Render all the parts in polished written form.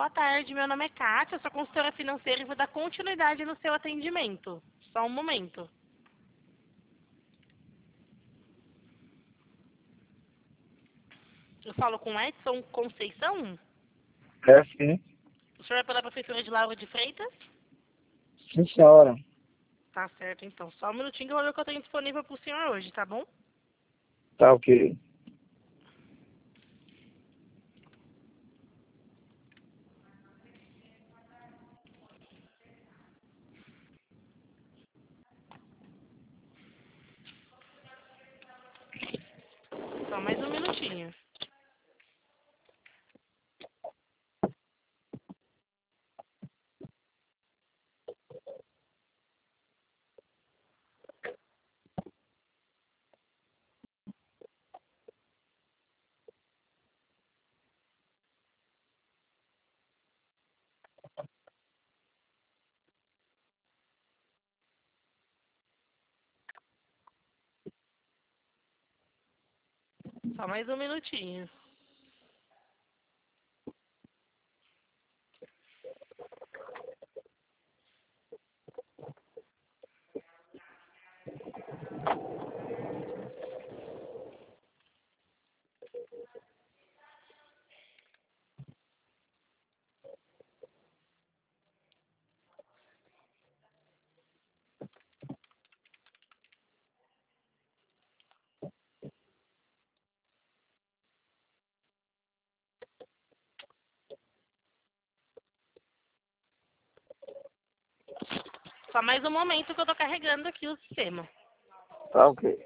Boa tarde, meu nome é Kátia, eu sou consultora financeira e vou dar continuidade no seu atendimento. Só um momento. Eu falo com Edson Conceição? É, sim. O senhor é pela Prefeitura de Lauro de Freitas? Sim, senhora. Tá certo, então. Só um minutinho que eu vou ver o que eu tenho disponível pro senhor hoje, tá bom? Tá ok. Só mais um minutinho. Só mais um minutinho. Só mais um momento que eu tô carregando aqui o sistema. Tá ok.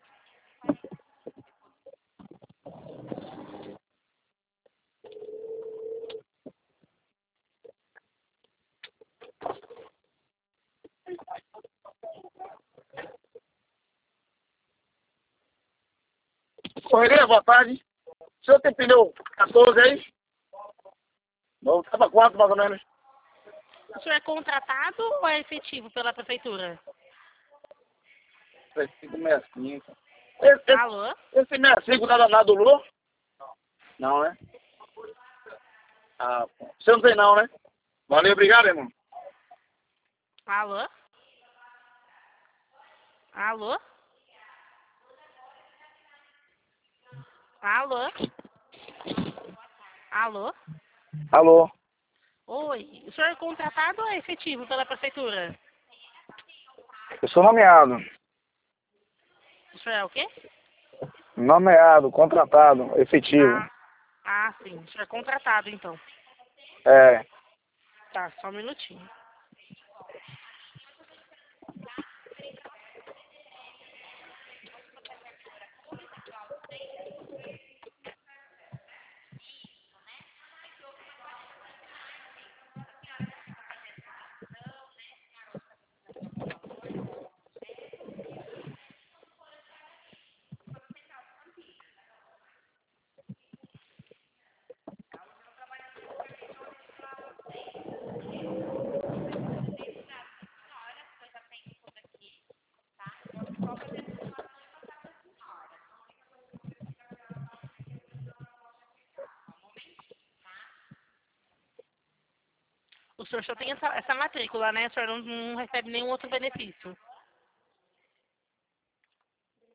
Correria, boa tarde. O senhor tem pneu 14 aí? Não, tava 4 mais ou menos. O senhor é contratado ou é efetivo pela Prefeitura? 3565. Esse Alô? 65 da do Lula? Não, né? Ah, pô. Você não tem não, né? Valeu, obrigado, irmão. Alô? Alô? Alô? Alô? Alô? Oi. O senhor é contratado ou é efetivo pela Prefeitura? Eu sou nomeado. O senhor é o quê? Nomeado, contratado, efetivo. Sim. O senhor é contratado, então. É. Tá, só um minutinho. O senhor só tem essa matrícula, né? O senhor não recebe nenhum outro benefício.